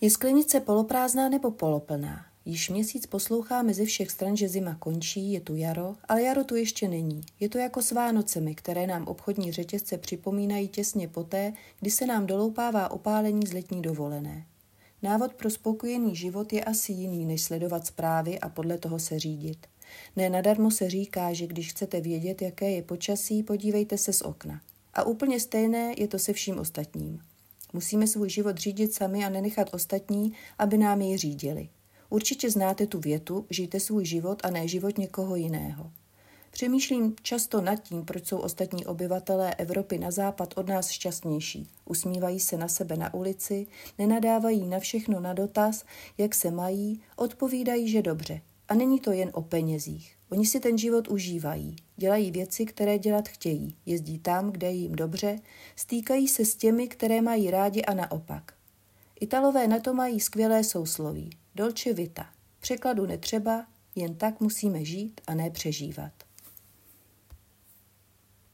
Je sklenice poloprázdná nebo poloplná? Již měsíc posloucháme ze všech stran, že zima končí, je tu jaro, ale jaro tu ještě není. Je to jako s Vánocemi, které nám obchodní řetězce připomínají těsně poté, kdy se nám doloupává opálení z letní dovolené. Návod pro spokojený život je asi jiný, než sledovat zprávy a podle toho se řídit. Ne nadarmo se říká, že když chcete vědět, jaké je počasí, podívejte se z okna. A úplně stejné je to se vším ostatním. Musíme svůj život řídit sami a nenechat ostatní, aby nám jej řídili. Určitě znáte tu větu, žijte svůj život a ne život někoho jiného. Přemýšlím často nad tím, proč jsou ostatní obyvatelé Evropy na západ od nás šťastnější. Usmívají se na sebe na ulici, nenadávají na všechno na dotaz, jak se mají, odpovídají, že dobře. A není to jen o penězích. Oni si ten život užívají, dělají věci, které dělat chtějí, jezdí tam, kde je jim dobře, stýkají se s těmi, které mají rádi a naopak. Italové na to mají skvělé sousloví. Dolce vita. Překladu netřeba, jen tak musíme žít a ne přežívat.